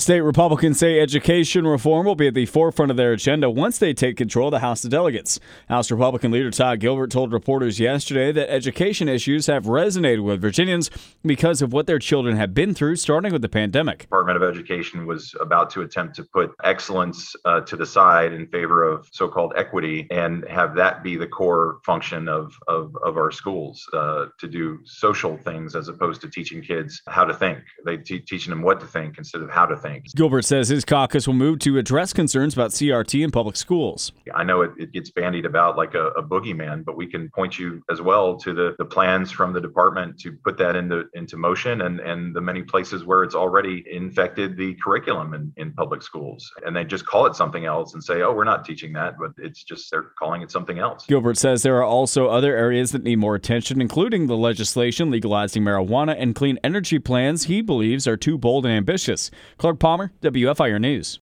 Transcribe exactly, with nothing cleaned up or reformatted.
State Republicans say education reform will be at the forefront of their agenda once they take control of the House of Delegates. House Republican leader Todd Gilbert told reporters yesterday that education issues have resonated with Virginians because of what their children have been through, starting with the pandemic. The Department of Education was about to attempt to put excellence uh, to the side in favor of so-called equity and have that be the core function of, of, of our schools, uh, to do social things as opposed to teaching kids how to think. They te- teaching them what to think instead of how to think. Gilbert says his caucus will move to address concerns about C R T in public schools. I know it, it gets bandied about like a, a boogeyman, but we can point you as well to the, the plans from the department to put that into, into motion and, and the many places where it's already infected the curriculum in, in public schools. And they just call it something else and say, oh, we're not teaching that, but it's just they're calling it something else. Gilbert says there are also other areas that need more attention, including the legislation legalizing marijuana and clean energy plans he believes are too bold and ambitious. Clark Palmer, W F I R News.